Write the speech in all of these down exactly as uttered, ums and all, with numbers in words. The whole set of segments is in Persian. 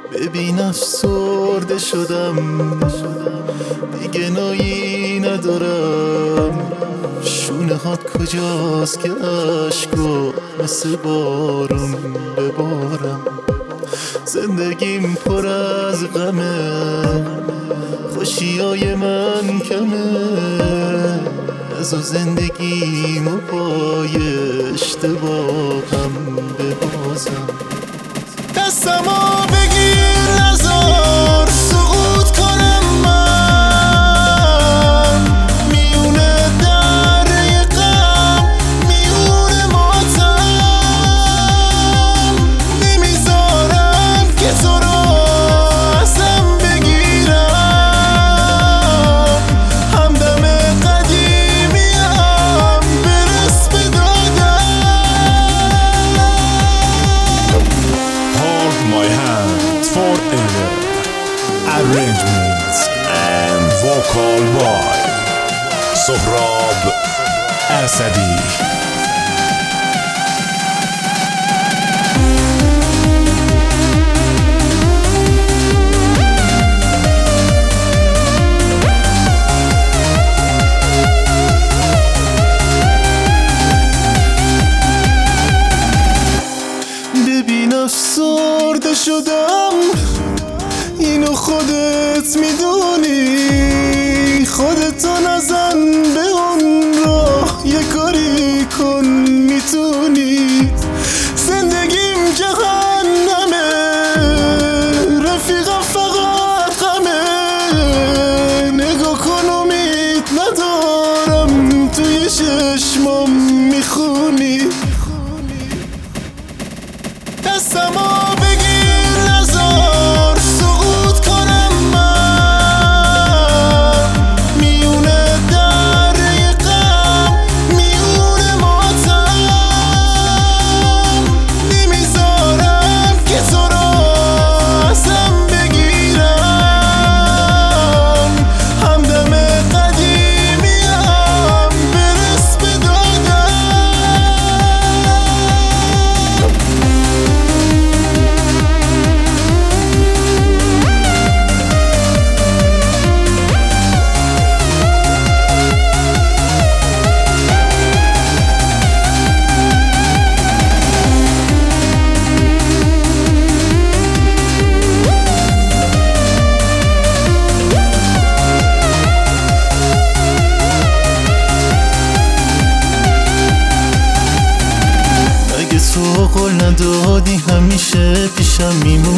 ببین افسرده شدم، دیگه نایی ندارم. شونه هات کجاست که عشقو مثل بارون ببارم. زندگیم پر از غمه، خوشیای من کمه. از و زندگیمو پای اشتباهم ببازم. دستمو بگیر نزار سقوط کنم من، میونه دره غم، میونه ماتم. نمیذارم که تو رو ازم بگیرم. همدم قدیمیم برس به دادم. Hold my hand forever. Arrangements and vocal by Sohrab Asadi. ببین افسرده شدم، اینو خودت میدونی. خودتو نزن به اون راه، یه کاری کن میتونی. زندگیم جهنمه، رفیقم فقط غمه. نگاه کن امید ندارم، توی چشمام میخونی. دستمو بگیر نزار سقوط کنم من، میونه دره غم، میونه ماتم. نمیذارم که تو رو ازم بگیرم. همدم قدیمیم برس به دادم. تو قول ندادی همیشه پیشم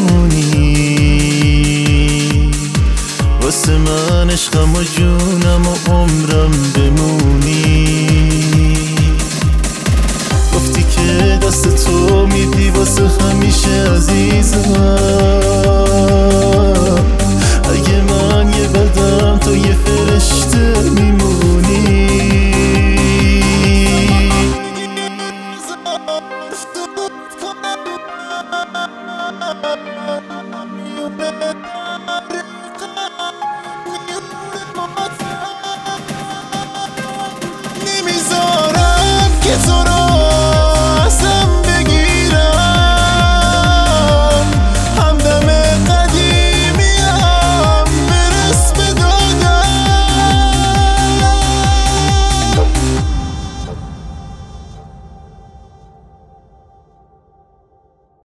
میمونی. واسه من عشقم و جونم و عمرم بمونی. گفتی که دست تو میدی واسه همیشه عزیزم. اگه من یه بدم تو یه فرشته میمونی. نمیذارم که تو رو